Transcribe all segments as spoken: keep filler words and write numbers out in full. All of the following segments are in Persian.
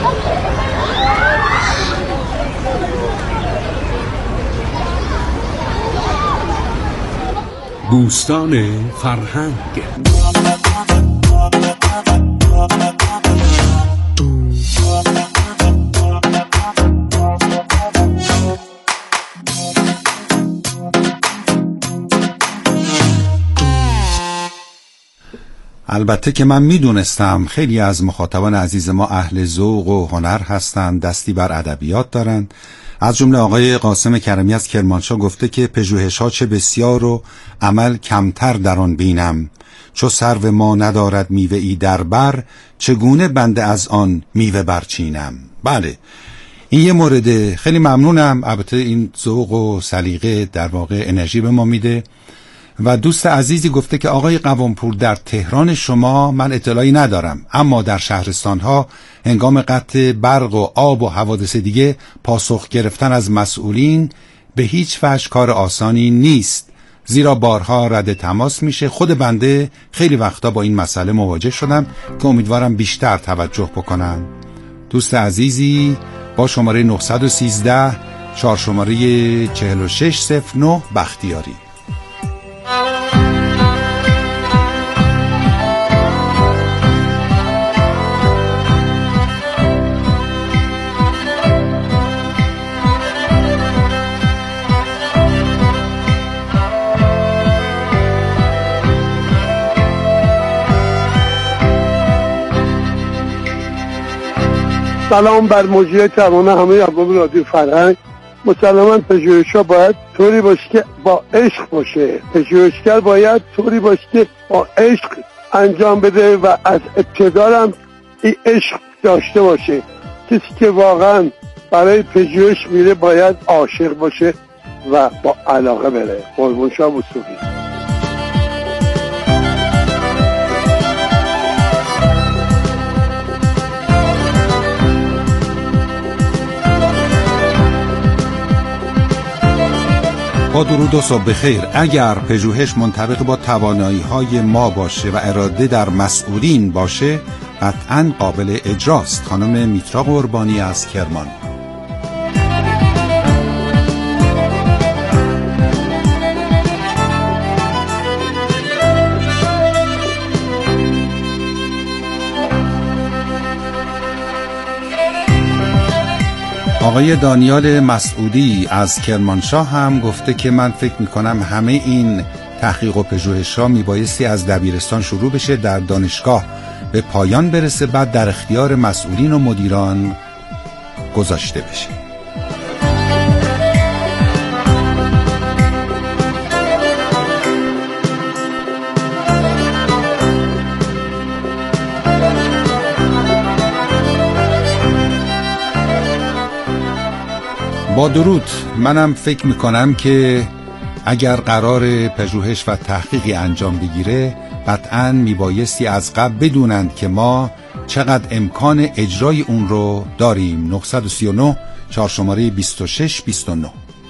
بوستان فرهنگ. البته که من میدونستم خیلی از مخاطبان عزیز ما اهل ذوق و هنر هستند، دستی بر ادبیات دارند. از جمله آقای قاسم کرمی از کرمانشاه گفته که پژوهش‌ها چه بسیار و عمل کمتر در آن بینم، چو سرو ما ندارد میوه‌ای در بر، چگونه بنده از آن میوه برچینم. بله، این یه مورد. خیلی ممنونم. البته این ذوق و سلیقه در واقع انرژی به ما میده. و دوست عزیزی گفته که آقای قوامپور، در تهران شما من اطلاعی ندارم، اما در شهرستانها هنگام قطع برق و آب و حوادث دیگه پاسخ گرفتن از مسئولین به هیچ وجه کار آسانی نیست، زیرا بارها رد تماس میشه. خود بنده خیلی وقتا با این مسئله مواجه شدم که امیدوارم بیشتر توجه بکنن. دوست عزیزی با شماره نه یک سه چهار شماره چهل و شش صفر نه بختیاری. سلام بر مجری تمام همه ارباب رادیو فرهنگ. مسلماً پژوهش‌ها باید طوری باشه که با عشق باشه. پژوهشگر باید طوری باشه که با عشق انجام بده و از ابتدا هم این عشق داشته باشه. کسی که واقعاً برای پژوهش میره باید عاشق باشه و با علاقه بره. قربون شاه وثوقی. با درود و صبح بخیر. اگر پژوهش منطبق با توانایی‌های ما باشه و اراده در مسئولین باشه، قطعاً قابل اجراست. خانم میترا قربانی از کرمان. آقای دانیال مسعودی از کرمانشاه هم گفته که من فکر میکنم همه این تحقیق و پژوهش ها میبایستی از دبیرستان شروع بشه، در دانشگاه به پایان برسه، بعد در اختیار مسئولین و مدیران گذاشته بشه. با درود. منم فکر میکنم که اگر قرار پژوهش و تحقیقی انجام بگیره، قطعاً میبایستی از قبل بدونند که ما چقدر امکان اجرای اون رو داریم. نه سه نه چهار شماره بیست و شش بیست و نه.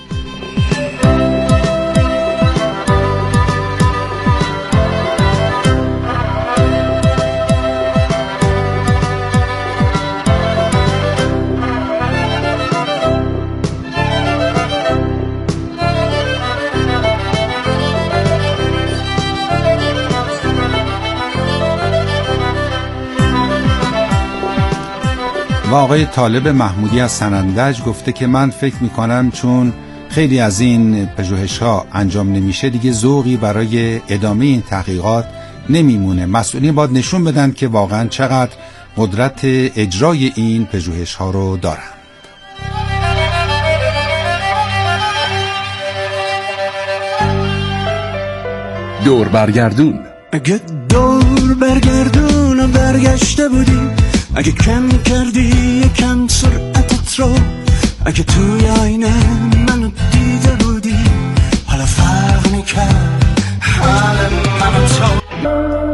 و آقای طالب محمودی از سنندج گفته که من فکر میکنم چون خیلی از این پژوهش ها انجام نمیشه، دیگه ذوقی برای ادامه این تحقیقات نمیمونه. مسئولین باید نشون بدن که واقعا چقدر قدرت اجرای این پژوهش ها رو دارن. دور برگردون. اگه دور برگردون و برگشته بودی، اگه کم کردی یکم سرعتت رو، اگه توی آینه منو دیده بودی، حالا فرق میکرد حال من و تو.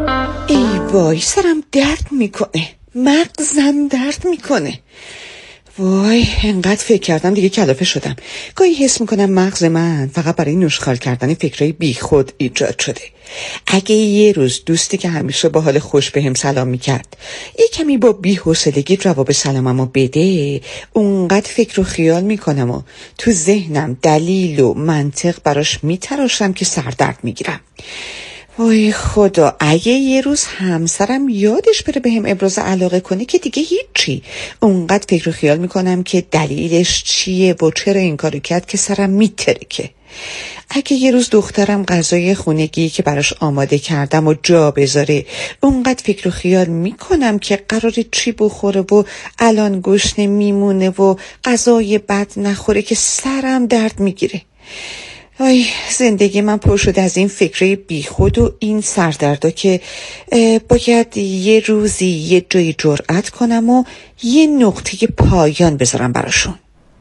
ای وای، سرم درد میکنه، مغزم درد میکنه. وای انقدر فکر کردم دیگه کلافه شدم. گاهی حس میکنم مغز من فقط برای نوشخوار کردن فکرای بی خود ایجاد شده. اگه یه روز دوستی که همیشه با حال خوش بهم سلام میکرد یه کمی با بی‌حوصلگی جواب سلاممو بده، اونقدر فکر و خیال میکنم و تو ذهنم دلیل و منطق براش میتراشم که سردرد میگیرم. وای خدا، اگه یه روز همسرم یادش بره بهم ابراز علاقه کنه که دیگه هیچی. اونقدر فکر و خیال میکنم که دلیلش چیه و چرا این کارو کرد که سرم میترکه. اگه یه روز دخترم غذای خونگی که براش آماده کردم و جا بذاره، اونقدر فکر و خیال میکنم که قراره چی بخوره و الان گشنه میمونه و غذای بد نخوره که سرم درد میگیره. آی زندگی من پر شده از این فکره بی خود و این سردردا که باید یه روزی یه جایی جرأت کنم و یه نقطه پایان بذارم براشون.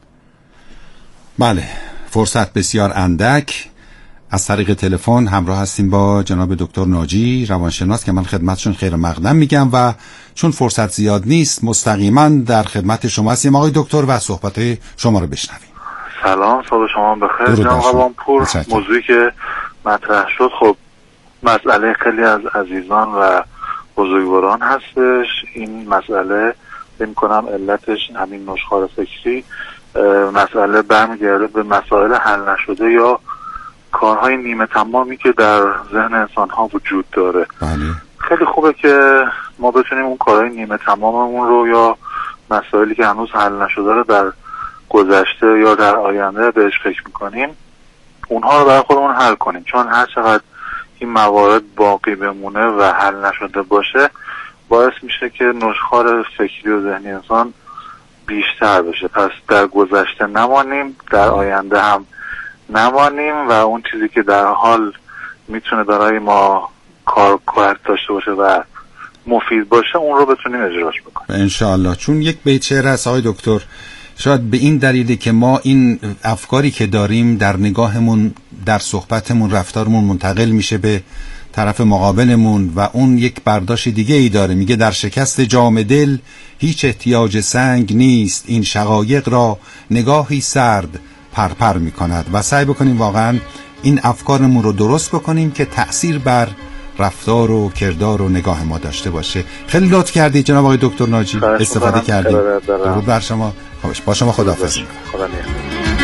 بله، فرصت بسیار اندک. از طریق تلفن همراه هستیم با جناب دکتر ناجی، روانشناس، که من خدمتشون خیر مقدم میگم و چون فرصت زیاد نیست مستقیما در خدمت شما هستیم آقای دکتر و صحبت شما رو بشنویم. سلام، صبح شما بخیر جناب قوامپور. موضوعی که مطرح شد خب مسئله خیلی از عزیزان و بزرگواران هستش. این مسئله فکر کنم علتش همین نشخوار فکری، مسئله برمیگرده به مسائل حل نشده یا کارهای نیمه تمامی که در ذهن انسان ها وجود داره. بله. خیلی خوبه که ما بتونیم اون کارهای نیمه تماممون رو یا مسائلی که هنوز حل نشده رو در گذشته یا در آینده بهش فکر میکنیم اونها رو برای خودمون حل کنیم، چون هر چقدر این موارد باقی بمونه و حل نشده باشه باعث میشه که نشخوار فکری و ذهنی انسان بیشتر بشه. پس در گذشته نمانیم، در آینده هم نمانیم و اون چیزی که در حال میتونه برای ما کار کار داشته باشه و مفید باشه اون رو بتونیم اجراش بکنیم انشاءالله. چون یک بیت شعر هست آقای دکتر، شاید به این دلیلی که ما این افکاری که داریم در نگاهمون، در صحبتمون، رفتارمون منتقل میشه به طرف مقابلمون و اون یک برداشت دیگه ای داره. میگه در شکست جام دل هیچ احتیاج سنگ نیست، این شقایق را نگاهی سرد پرپر میکند. و سعی بکنیم واقعا این افکارمون رو درست بکنیم که تأثیر بر رفتار و کردار و نگاه ما داشته باشه. خیلی لطف کردید جناب آقای دکتر ناجی، استفاده کردید. درود بر شما. خوش با شما خداحافظ. خدا نگهدار.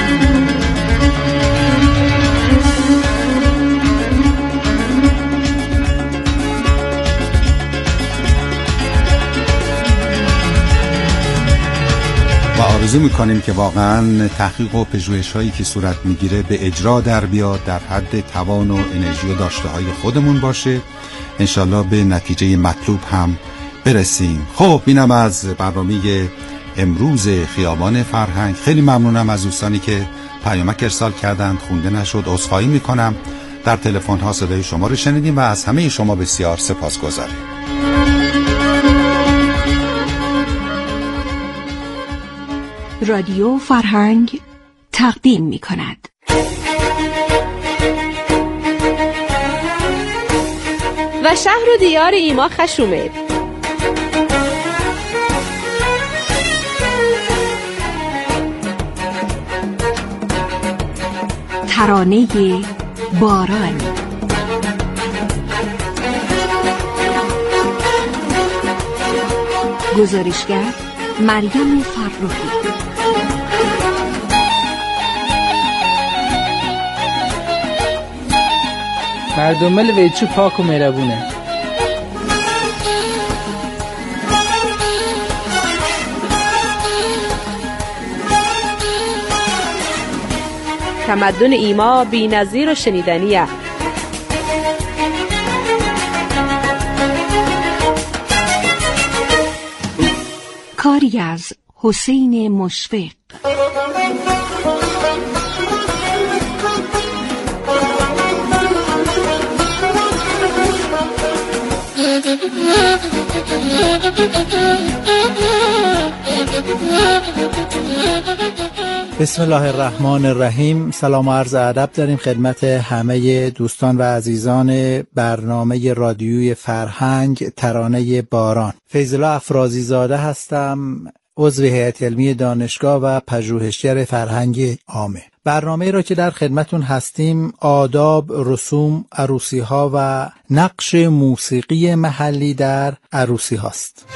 و آرزو میکنیم که واقعا تحقیق و پژوهش هایی که صورت میگیره به اجرا در بیاد، در حد توان و انرژی و داشته های خودمون باشه، انشالله به نتیجه مطلوب هم برسیم. خب اینم از برنامه امروز خیابان فرهنگ. خیلی ممنونم از دوستانی که پیامک ارسال کردند، خونده نشد، عذرخواهی میکنم. در تلفن ها صدای شما رو شنیدیم و از همه شما بسیار سپاسگزاریم. رادیو فرهنگ تقدیم می کند. و شهر و دیار ایما خشومه. ترانه باران. گزارشگر مریم فرخی. مردم ویچو پاک و مهربونه. تمدن ایما بی نظیر و شنیدنیه. کاری از حسین مشفق. بسم الله الرحمن الرحیم. سلام و عرض ادب داریم خدمت همه دوستان و عزیزان برنامه رادیوی فرهنگ ترانه باران. فیض‌الله افرازی زاده هستم عضو هیئت علمی دانشگاه و پژوهشگر فرهنگ عامه. برنامه را که در خدمتون هستیم آداب، رسوم، عروسی ها و نقش موسیقی محلی در عروسی هاست.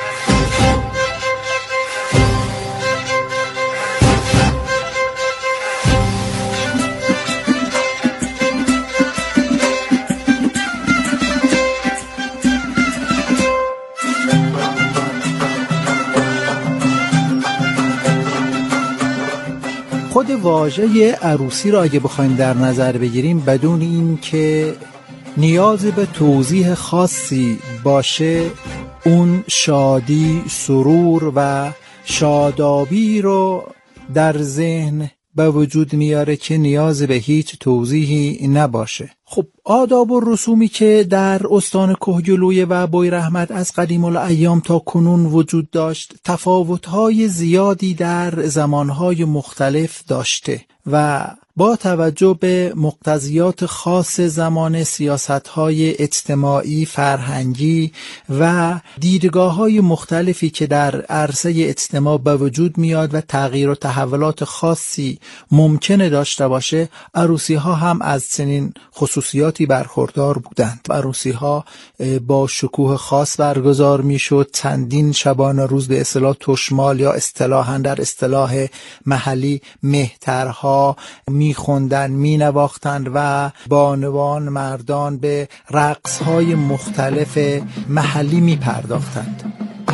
خود واژه عروسی را اگه بخوایم در نظر بگیریم بدون این که نیاز به توضیح خاصی باشه، اون شادی، سرور و شادابی رو در ذهن به وجود میاره که نیاز به هیچ توضیحی نباشه. خب آداب و رسومی که در استان کهگیلویه و بویراحمد از قدیم الایام تا کنون وجود داشت تفاوت‌های زیادی در زمانهای مختلف داشته و با توجه به مقتضیات خاص زمان، سیاست‌های اجتماعی، فرهنگی و دیدگاه‌های مختلفی که در عرصه اجتماع به وجود میاد و تغییر و تحولات خاصی ممکنه داشته باشه، عروسی‌ها هم از چنین خصوصیاتی برخوردار بودند. عروسی‌ها با شکوه خاص برگزار میشد، چندین شبانه روز به اصطلاح تشمال یا اصطلاحاً در اصطلاح محلی مهترها میخوندن، مینواختند و بانوان مردان به رقصهای مختلف محلی میپرداختند.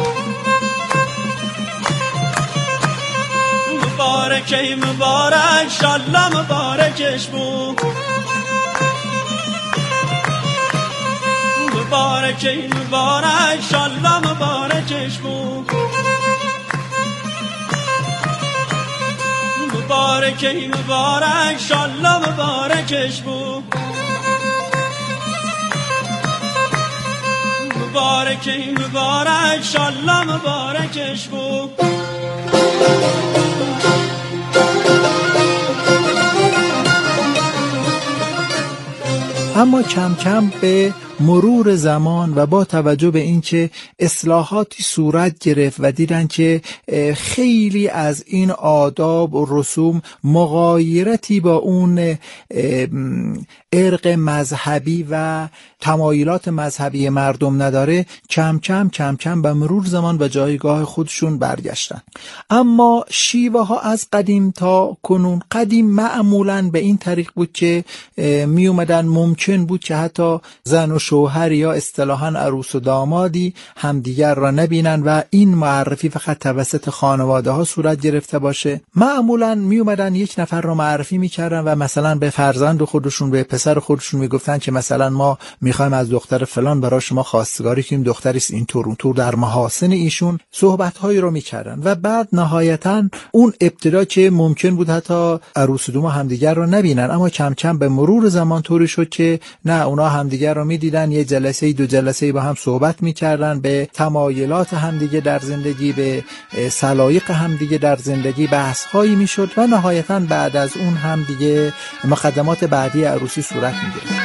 مبارکه مبارک شالله مبارکش بو، مبارکه مبارک شالله مبارکش بو، مبارکه مبارک شالله مبارکش بو، مبارکه مبارک شالله مبارکش بو. اما کم کم به مرور زمان و با توجه به اینکه اصلاحاتی صورت گرفت و دیدن که خیلی از این آداب و رسوم مغایرتی با اون ارق مذهبی و تمایلات مذهبی مردم نداره، کم کم کم کم به مرور زمان به جایگاه خودشون برگشتن. اما شیوه ها از قدیم تا کنون، قدیم معمولاً به این طریق بود که می اومدن ممکن بود که حتی زن و شوهر یا اصطلاحاً عروس و دامادی همدیگر را نبینن و این معرفی فقط توسط خانواده ها صورت گرفته باشه. معمولاً می اومدن یک نفر را معرفی میکردن و مثلا به فرزند خودشون، به پسر خودشون میگفتن که مثلا ما میخوایم از دختر فلان برای شما خواستگاری کنیم، دختریست اینطور اونطور، در محاسن ایشون صحبت‌هایی رو میکردن و بعد نهایتاً اون ابتدا که ممکن بود حتی عروس و دام همدیگر رو نبینن، اما کم کم به مرور زمان طوری شد که نه، اونا همدیگر رو میدیدن، یه جلسه دو جلسه با هم صحبت میکردن، به تمایلات همدیگه در زندگی، به سلایق همدیگه در زندگی بحث‌هایی میشد و نهایتاً بعد از اون هم دیگه مقدمات بعدی عروسی صورت میگرفت.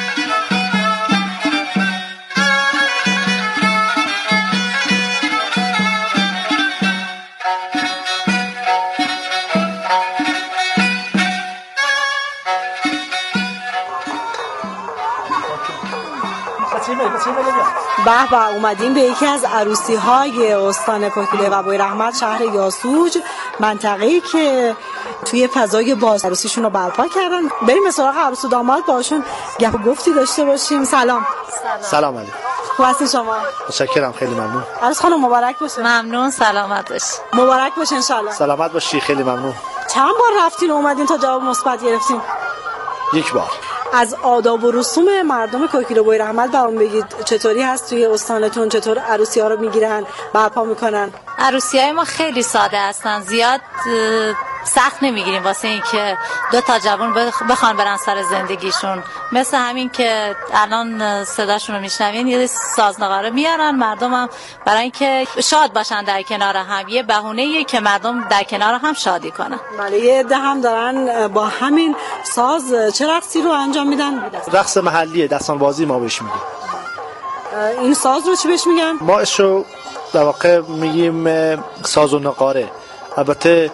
به به، اومدیم به یکی از عروسی های استان کهگیلویه و بویراحمد، شهر یاسوج، منطقه‌ای که توی فضای باز عروسیشون رو برپا کردن. بریم به سراغ عروس و داماد، باشون گپ و گفتی داشته باشیم. سلام. سلام علیکم. خوب هستین شما؟ متشکرم، خیلی ممنون. عروس خانم مبارک باشه. ممنون، سلامت باشی. مبارک باشه ان شاء الله. سلامت باشی، خیلی ممنون. چند بار رفتین و اومدین تا جواب مثبت گرفتین؟ یک بار. از آداب و رسوم مردم کهگیلویه و بویراحمد برام بگید، چطوری هست توی استانتون؟ چطور عروسی ها رو میگیرن، برپا میکنن؟ عروسی های ما خیلی ساده هستن، زیاد سخت نمیگیریم واسه این که دو تا جوان بخوان برن سر زندگیشون. مثل همین که الان صداشون رو میشنوین، یه سازنغاره میارن، مردم هم برای اینکه شاد باشن در کنار هم، یه بهونه‌ایه که مردم در کنار هم شادی کنن. بله، یه عده هم دارن با همین ساز چه رقصی رو انجام میدن؟ رقص محلیه، دستان بازی ما بهش میگیم. این ساز رو چی بهش میگن؟ ما اسمو در واقع میگیم ساز و نقاره. البته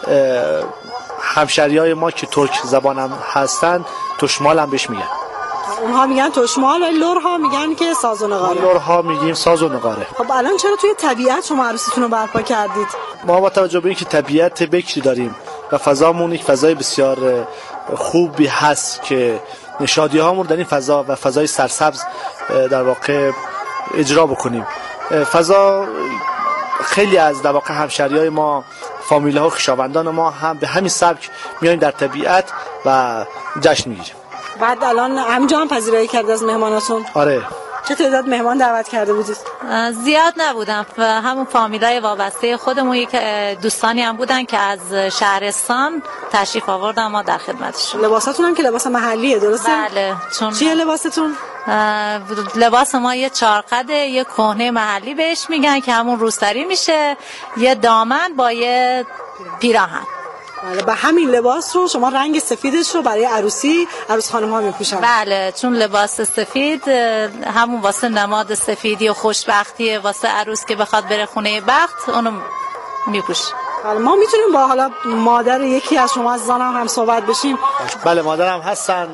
همشریای ما که ترک زبان هم هستن تشمال هم بهش میگن. اونها میگن تشمال و لورها میگن که ساز و نقاره. لورها میگیم ساز و نقاره. خب الان چرا توی طبیعت شما عروسیتون رو برپا کردید؟ ما با توجه به اینکه طبیعت بکری داریم و فضامون یک فضای بسیار خوبی هست که شادی هامون در این فضا و فضای سرسبز در واقع اجرا بکنیم. فضا خیلی از در واقع همشریای ما، فامیله ها، خویشاوندان ما هم به همین سبک میایم در طبیعت و جشن میگیریم. بعد الان همینجا هم پذیرایی کرد از مهماناتون؟ آره. چه تعداد مهمان دعوت کرده بودید؟ زیاد نبودم، همون فامیلای وابسته خودمون، یک دوستانی هم بودن که از شهرستان تشریف آوردن، ما در خدمتشون. لباساتون هم که لباس محلیه درسته؟ بله. چون چیه لباستون؟ لباس ما یه چارقده، یه کهنه محلی بهش میگن که همون روسری میشه، یه دامن با یه پیراهن. بله. به همین لباس رو شما رنگ سفیدش رو برای عروسی عروس خانم ها میپوشن؟ بله، چون لباس سفید همون واسه نماد سفیدی و خوشبختی واسه عروس که بخواد بره خونه بخت اونو میپوشه. بله. ما میتونیم با حالا مادر یکی از شما عزیزان هم, هم صحبت بشیم؟ بله، مادرم هستن.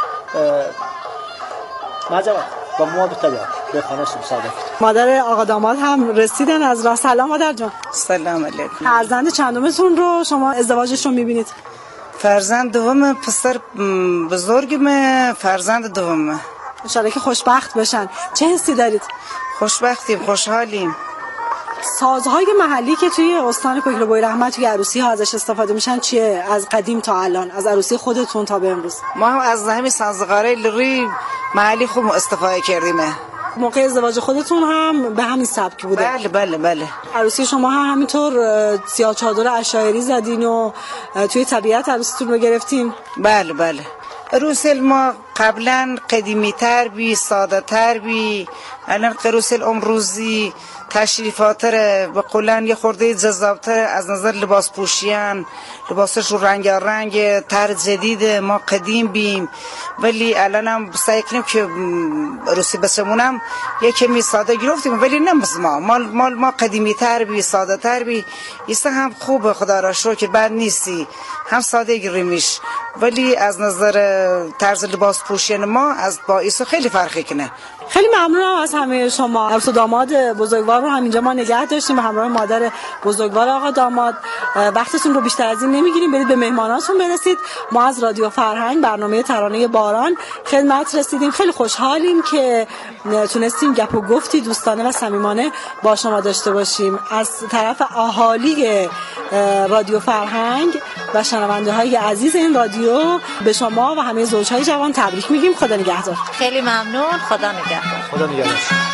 ماجرا با ما بتابه به خانه‌شون صادق. مادر آقا داماد هم رسیدن از راه. سلام مادر جان. سلام علیکم. فرزند چندمتون رو شما ازدواجش رو میبینید؟ فرزند دوم، پسر بزرگمه، فرزند دومه. ان شاءالله که خوشبخت بشن. چه حسی دارید؟ خوشبختیم، خوشحالیم. سازهای محلی که توی استان کوکیلوبوی رحمت توی عروسی ها ازش استفاده میشن چیه؟ از قدیم تا الان، از عروسی خودتون تا به امروز. ما هم از همین سازگاره لری محلی خوب استفاده کردیم. موقع ازدواج خودتون هم به همین سبک بوده؟ بله بله بله. عروسی شما هم همینطور سیاه چادر عشایری زدین و توی طبیعت عروسیتون رو گرفتین؟ بله بله. عروسی ما قبلا قدیمی تر بی، ساده تر بی. الان عروسی امروزی تشریفاتره، به قولن یه خورده جذابتره از نظر لباس پوشیان، لباسش رو رنگارنگ، تر جدید. ما قدیم بیم ولی الان هم سعی کنیم که عروسی بسمونم یه کمی ساده گرفتیم، ولی نه ما مال مال ما قدیمی تر بی، ساده تر بی. ایسا هم خوبه، خدا را شکر که بد نیستی، هم ساده گیریمش، ولی از نظر طرز لباس پوشیان ما از با ایسا خیلی فرقی کنه. خیلی ممنونم از همه شما. عروس و داماد بزرگوار رو همینجا ما نگه داشتیم به همراه مادر بزرگوار آقا داماد. وقتتون رو بیشتر از این نمیگیریم، برید به مهماناتون برسید. ما از رادیو فرهنگ برنامه ترانه باران خدمت رسیدیم. خیلی خوشحالیم که تونستیم گپ و گفتی دوستانه و صمیمانه با شما داشته باشیم. از طرف اهالی رادیو فرهنگ و شنونده های عزیز این رادیو به شما و همه زوجهای جوان تبریک میگیم. خدا نگهدار. خیلی ممنون. خدا نگهدار. خدا نگهدار.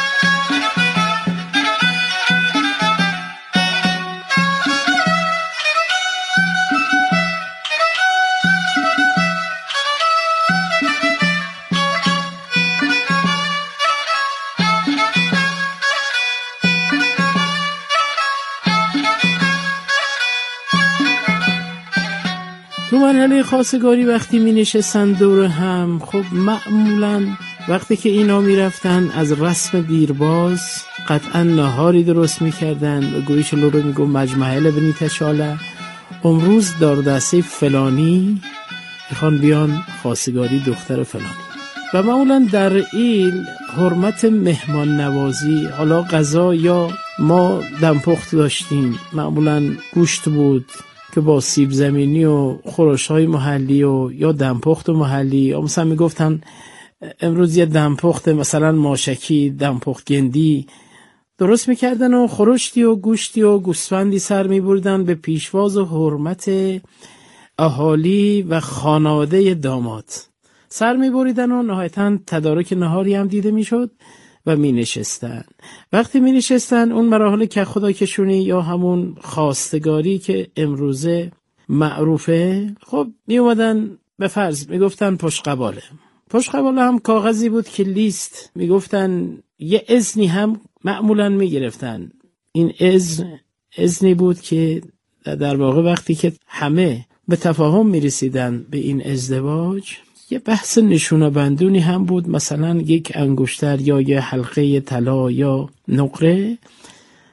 تو مرحله خواستگاری وقتی می نشستن دور هم، خب معمولاً وقتی که اینا می رفتن از رسم دیرباز قطعا نهاری درست می کردن و گویش لورو می گو مجمعه لبنی تشاله امروز دار دسته فلانی میخوان بیان خواستگاری دختر فلانی. و معمولا در این حرمت مهمان نوازی، حالا غذا یا ما دمپخت داشتیم، معمولا گوشت بود که با سیب زمینی و خورش‌های محلی و یا دمپخت محلی، یا مثلا میگفتن امروز یه دمپخت مثلا ماشکی، دمپخت گندی درست میکردن و خورشتی و گوشتی و گوسفندی سر میبردن به پیشواز و حرمت اهالی و خانواده داماد سر میبریدن و نهایتاً تدارک نهاری هم دیده میشد و می نشستن. وقتی می نشستن اون مراحل که خدا کشونی یا همون خواستگاری که امروزه معروفه، خب می اومدن به فرض می گفتن پشت قباله. پشت قباله هم کاغذی بود که لیست، می گفتن یه اذنی هم معمولا می گرفتن. این اذن اذنی بود که در واقع وقتی که همه به تفاهم می رسیدن به این ازدواج، یه بحث نشونه بندونی هم بود، مثلا یک انگشتر یا یه حلقه طلا یا نقره.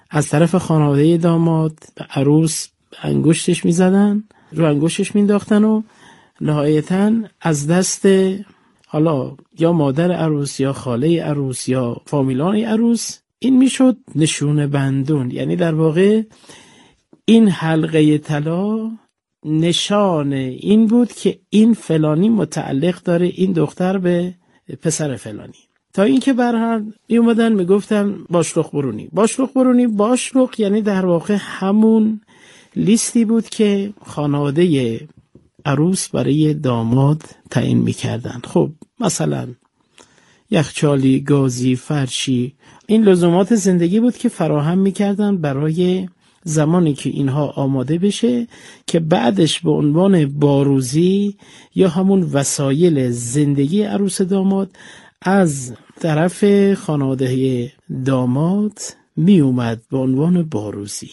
از طرف خانواده داماد عروس انگشتش میزدن، رو انگشتش مینداختن و نهایتاً از دست حالا یا مادر عروس یا خاله عروس یا فامیلان عروس این میشد نشون بندون. یعنی در واقع این حلقه طلا نشان این بود که این فلانی متعلق داره این دختر به پسر فلانی. تا اینکه برهر می اومدن میگفتن باشلوق برونی. باشلوق برونی باشلوق یعنی در واقع همون لیستی بود که خانواده عروس برای داماد تعیین میکردن. خب مثلا یخچالی، گازی، فرشی، این لزومات زندگی بود که فراهم میکردن برای زمانی که اینها آماده بشه که بعدش به عنوان باروزی یا همون وسایل زندگی عروس داماد از طرف خانواده داماد می اومد به عنوان باروزی.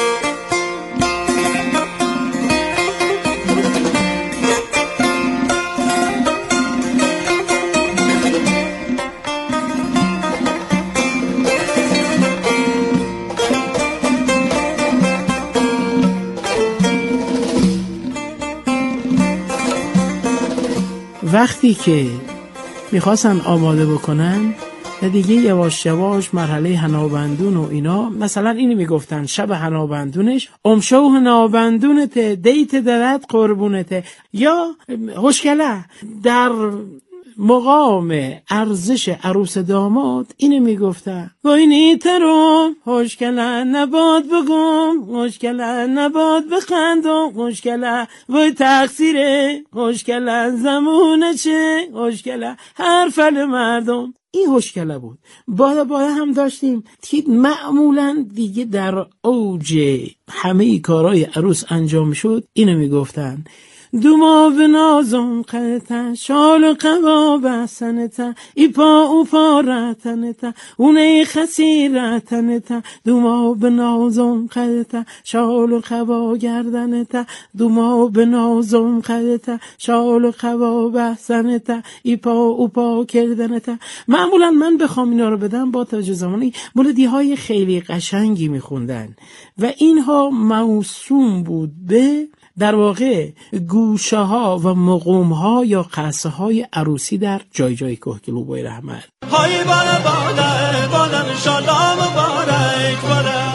وقتی که میخواستن آماده بکنن و دیگه یواش یواش مرحله حنابندون و اینا، مثلا اینو میگفتن شب حنابندونش امشو حنابندونت دیت درد قربونته، یا هشکله در مقام ارزش عروس داماد اینو میگفتن و این ایترو هشکله نباد بگم، هشکله نباد بخندم، هشکله وای تقصیره، هشکله زمونه چه، هشکله هر فل مردم. این هشکله بود. بالا بالا هم داشتیم که معمولا دیگه در اوج همه کارهای عروس انجام شد اینو میگفتن دوما بنازم قلتا شال و قبا بسنتا ای پا او پا رتنتا اونه خسی رتنتا دوما بنازم قلتا شال و قبا گردنتا دوما بنازم قلتا شال و قبا بسنتا ای پا او پا کردنتا. معمولا من بخوام اینا رو بدم با توجه زمانی مولدی های خیلی قشنگی میخوندن و اینها موسوم بود به در واقع گوشه ها و مقوم ها یا قصه های عروسی در جای جای کوهگلو بای رحمت. های بالا بالا بالا انشالله مبارک بالا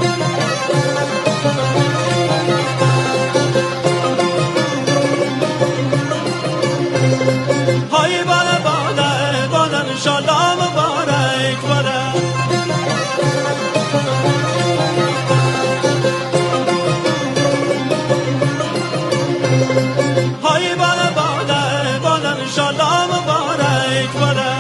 های بالا بالا بالا انشالله مبارک بالا های بالا بالا بالا انشالله مبارک بالا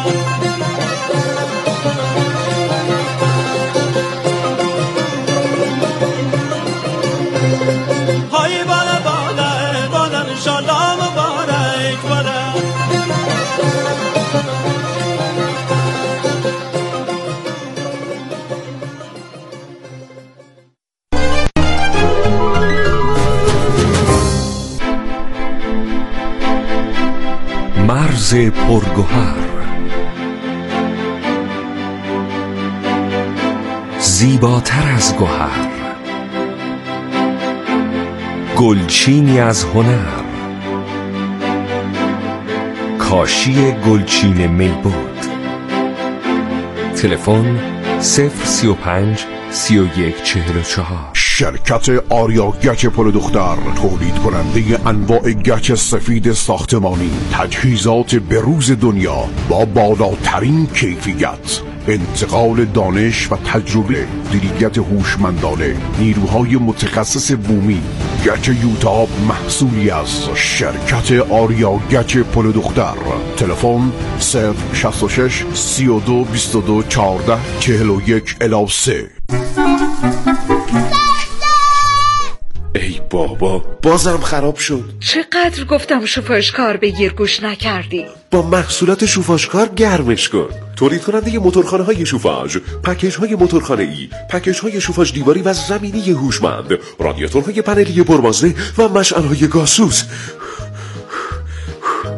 های بالا بالا بالا انشالله مبارک بالا مرز پرگوهر، زیباتر از گوهر، گلچینی از هنر، کاشی گلچین میبود. تلفن صفر سی و پنج سی و یک چهل و چهار. شرکت آریا گچ پل دختر، تولید کننده انواع گچ سفید ساختمانی، تجهیزات بروز دنیا با بالاترین کیفیت، انتقال دانش و تجربه، مدیریت هوشمندانه، نیروهای متخصص بومی. گچ یوتاب محصولی از شرکت آریا گچ پل دختر. تلفن صفر شصت و شش سی و دو بیست و دو چهارده چهل و یک الی سه. ای بابا بازم خراب شد. چقدر گفتم شوفاژکار بگیر گوش نکردی. با محصولات شوفاژکار گرمش کن. تولید کننده موتورخانه های شوفاژ، پکیج های موتورخانه ای، پکیج های شوفاژ دیواری و زمینی هوشمند، رادیاتورهای پنلی پربازه و مشعل های گازسوز.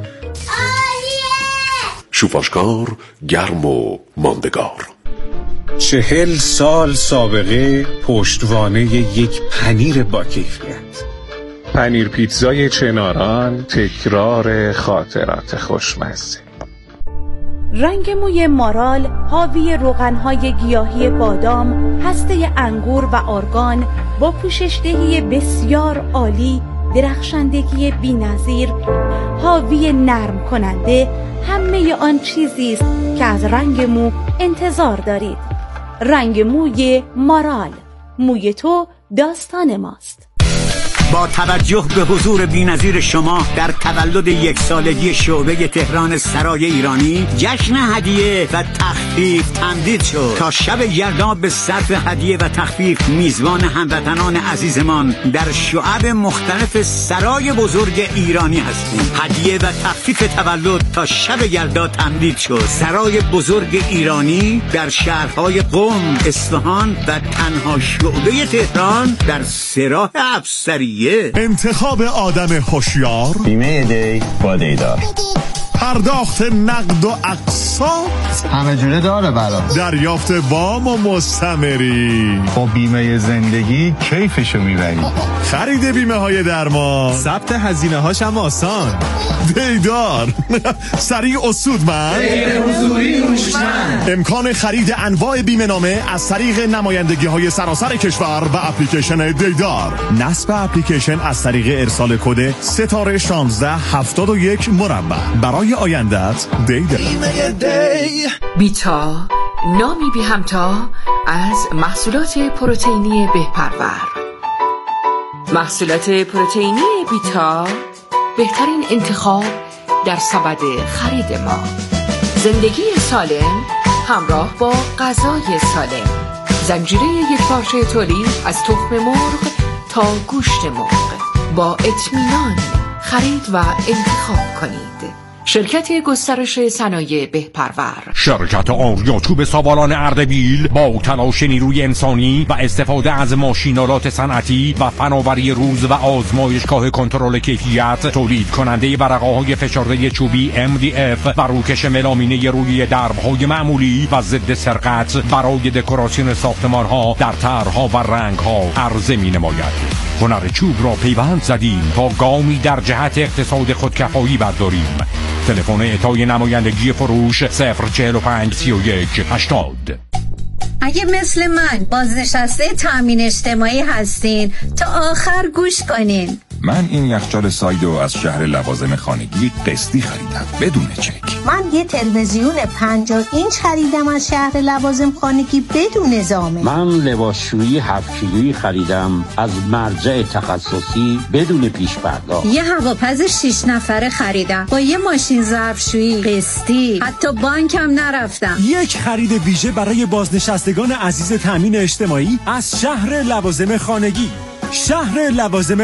شوفاژکار گرم و ماندگار. چهل سال سابقه پشتوانه یک پنیر با کیفیت. پنیر پیتزای چناران، تکرار خاطرات خوشمزه. رنگ موی مارال حاوی روغن‌های گیاهی بادام، هسته انگور و آرگان با پوششدهی بسیار عالی، درخشندگی بی‌نظیر، حاوی نرم کننده همه آن چیزی است که از رنگ مو انتظار دارید. رنگ موی مارال، موی تو داستان ماست. با توجه به حضور بی‌نظیر شما در تولد یک سالگی شعبه تهران سرای ایرانی، جشن هدیه و تخفیف تمدید شد. تا شب یلدا به صرف هدیه و تخفیف میزبان هموطنان عزیزمان در شعب مختلف سرای بزرگ ایرانی هستیم. هدیه و تخفیف تولد تا شب یلدا تمدید شد. سرای بزرگ ایرانی در شهرهای قم، اصفهان و تنها شعبه تهران در سراح افسری. انتخاب آدم هوشیار، بیمه دی با دیدار، پرداخت نقد و اقساط همه جوره داره برا، دریافت وام و مستمری. با بیمه زندگی کیفشو میبری. خرید بیمه های درمان، ثبت هزینه هاش هم آسان. دیدار سریع و سودمند، غیر حضوری هوشمند. امکان خرید انواع بیمه نامه از طریق نمایندگی های سراسر کشور و اپلیکیشن دیدار. نصب اپلیکیشن از طریق ارسال کد ستاره شانزده هفتاد و یک مربع. برای آیندت دیدار. بیتا، نامی بی همتا از محصولات پروتئینی بهپرور. محصولات پروتئینی بیتا بهترین انتخاب در سبد خرید ما. زندگی سالم همراه با غذای سالم. زنجیره یک پارچه تولید از تخم مرغ تا گوشت مرغ. با اطمینان خرید و انتخاب کنید. شرکت گسترش صنایع بهپرور. شرکت آریاچوب سابالان اردبیل با تلاش نیروی انسانی و استفاده از ماشینالات صنعتی و فناوری روز و آزمایشگاه کنترل کیفیت، تولید کننده ورقه‌های فشرده چوبی ام دی اف و روکش ملامینه روی درب‌های معمولی و ضد سرقت برای دکوراسیون ساختمان‌ها در طرح‌ها و رنگ‌ها عرضه می‌نماید. هنر چوب را پیوند زدیم تا گامی در جهت اقتصاد خودکفایی برداریم. تلفن اعطای نمایندگی فروش صفر چهل و پنج سی و یک هشتاد. اگه مثل من بازنشسته تامین اجتماعی هستین تا آخر گوش کنین. من این یخچال سایدو از شهر لوازم خانگی قسطی خریدم بدون چک. من یه تلویزیون پنجاه اینچ خریدم از شهر لوازم خانگی بدون ضامن. من لباسشویی هفت کیلویی خریدم از مرجع تخصصی بدون پیش پرداخت. یه هواپز شش نفره خریدم با یه ماشین ظرفشویی قسطی. حتی بانکم نرفتم. یک خرید ویژه برای بازنشستگان عزیز تامین اجتماعی از شهر لوازم خانگی. شهر لوازم